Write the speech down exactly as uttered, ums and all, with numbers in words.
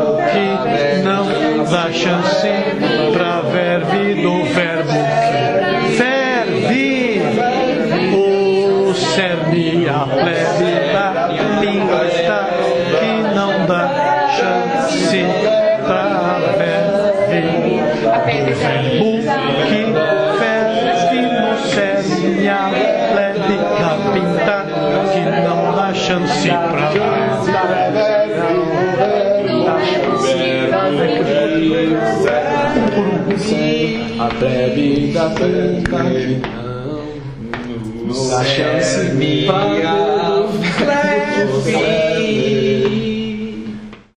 que não dá chance pra verve do verbo que ferve. O cerne, a plebe da língua está, que não dá chance pra verve. O verbo que ferve no cerne, a plebe da pinta, que não dá chance pra verve. A plebe da pinta que não dá chance pra verve.